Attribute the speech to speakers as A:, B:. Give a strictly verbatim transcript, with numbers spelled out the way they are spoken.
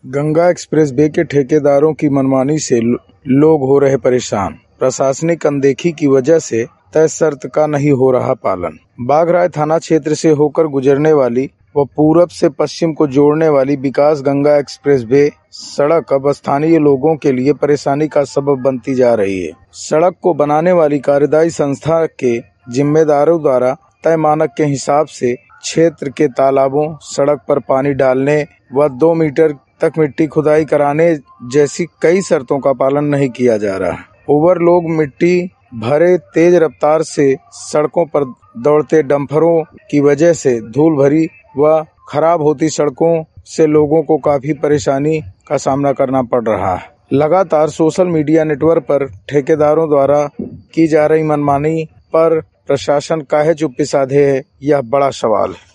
A: Ganga express way के ठेकेदारों की मनमानी से लोग हो रहे परेशान। प्रशासनिक अनदेखी की वजह से तय शर्त का नहीं हो रहा पालन। बाघराय थाना क्षेत्र से होकर गुजरने वाली व पूरब से पश्चिम को जोड़ने वाली विकास गंगा एक्सप्रेस वे सड़क अब स्थानीय लोगों के लिए परेशानी का सबब बनती जा रही है। सड़क को बनाने वाली कार्यदायी संस्था के जिम्मेदारों द्वारा तय मानक के हिसाब से क्षेत्र के तालाबों, सड़क पर पानी डालने व दो मीटर तक मिट्टी खुदाई कराने जैसी कई शर्तों का पालन नहीं किया जा रहा। ओवरलोड मिट्टी भरे तेज रफ्तार से सड़कों पर दौड़ते डंपरों की वजह से धूल भरी व खराब होती सड़कों से लोगों को काफी परेशानी का सामना करना पड़ रहा है। लगातार सोशल मीडिया नेटवर्क पर ठेकेदारों द्वारा की जा रही मनमानी पर प्रशासन काहे चुप्पी साधे है, यह बड़ा सवाल है।